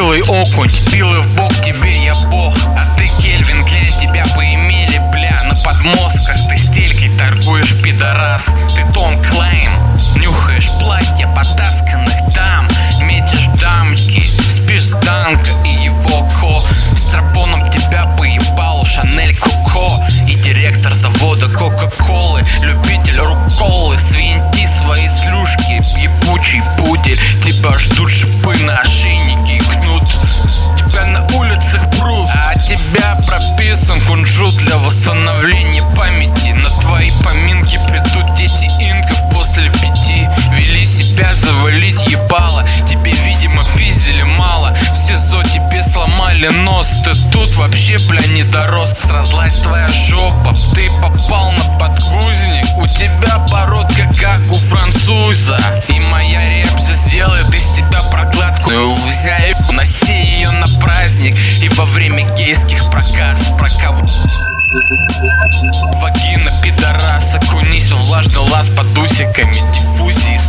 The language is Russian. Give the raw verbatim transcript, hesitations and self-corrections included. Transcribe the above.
милый окунь, пилы в бок, тебе я бог. А ты, Кельвин Кляйн, тебя поимели, бля, на подмостках. Ты стелькой торгуешь, пидорас. Ты Том Клайн, нюхаешь платья потасканных дам, метишь дамки, спишь с Данко и его ко. Страпоном тебя поебал Шанель Коко и директор завода Кока-Колы, любитель руколы. Свинти свои слюшки, ебучий пудель. Тебя ждут шипы на ошейнике и кнут. Тебя на улицах прут, а тебя прописан кунжут для восстановления памяти. На твои поминки придут дети инков после пяти. Вели себя завалить ебало, тебе, видимо, пиздили мало. В СИЗО тебе сломали нос, ты тут вообще, бля, не дорос. Сразлась твоя жопа, ты попал на подгузник. У тебя бородка, как у француза, и моя репзя сделает из тебя прокладку. Взяй, уноси ее на праздник и во время гейских проказ. Прокав... Вагина, пидорас, окунись в влажный лаз под усиками. Диффузии